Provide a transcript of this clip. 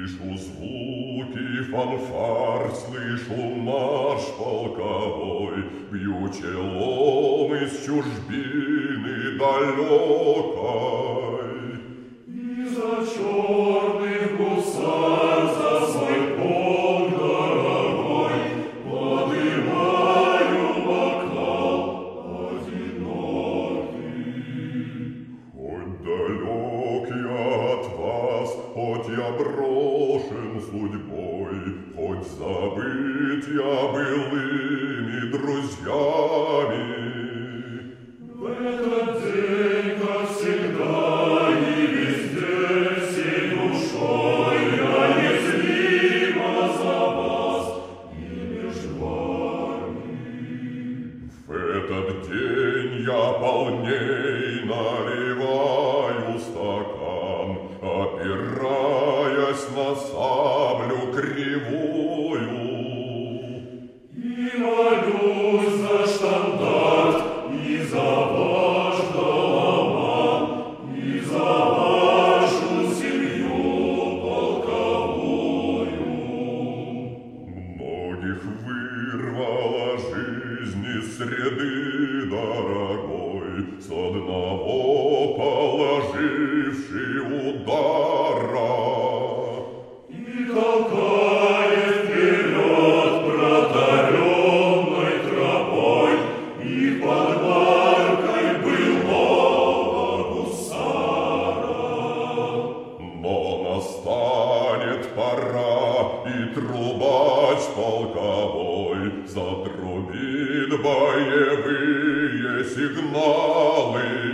Слышу звуки фанфар, слышу марш полковой, бью челом из чужбины далекой. И за черных гусар, за свой полк дорогой, поднимаю бокал одинокий. Хоть далек я от вас, хоть я брошен судьбой, хоть забыт я былыми друзьями. В этот день, как всегда, и везде, всей душой, я незримо за вас и между вами. В этот день я полней наливаю стакан, опираясь на саблю кривую. И молюсь за штандарт, и за ваш доломан, и за вашу семью полковую. Многих вырвала жизнь из среды дорогой, с одного положивший удара. И толкает вперед протаренной тропой, и под маркой былого гусара. Но настанет пора, и трубач полковой затрубит боевые сигналы.